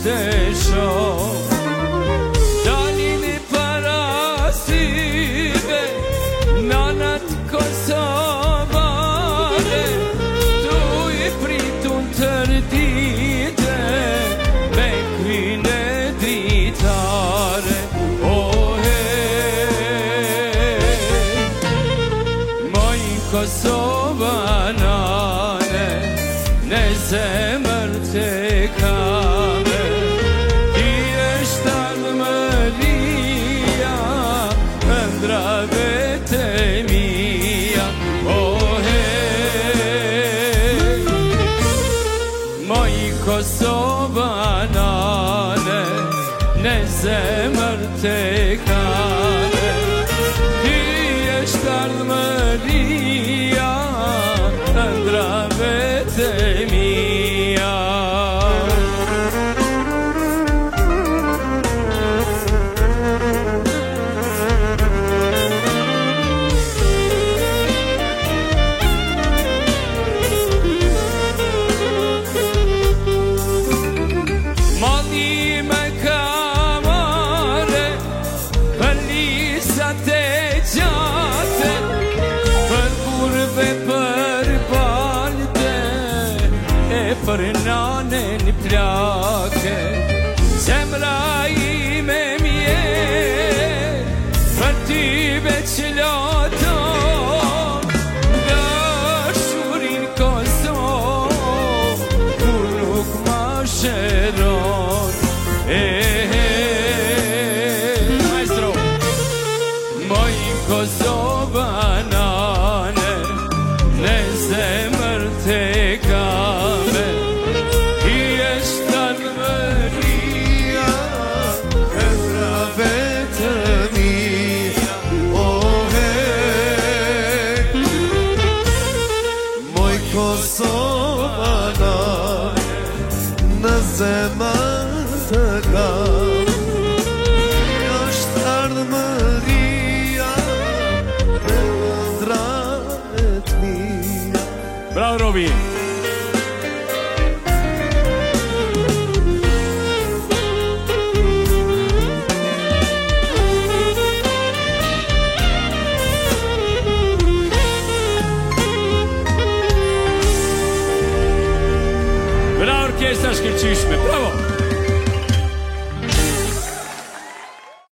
stesho Dalini parasibe Nanat Kosovare Tu I pritun tërdite Bekvine dritare Oh hey Moj Kosovanane Ne zemër të kame Ti është ardhmëria Ëndrave të mia Oh hey Moj Kosovanane Ne zemër të kame Ti është ardhmëria Ëndrave të mia Mali me kamare Për lisat e gjate Për burve për balte E për nanen plake Zemra ime mje Për ty veç loton Dashurin Kosov Kur nuk ma shëron Maestro Moj Kosovanane Ne zemër të kame Ti është ardhmëria Ëndrave të mia Oh hey Moj Kosovanane Në zemër të kam është ardhmëria E ëndrave të mia Bravo Robi Bravo orkestra shkëlqyshme Bravo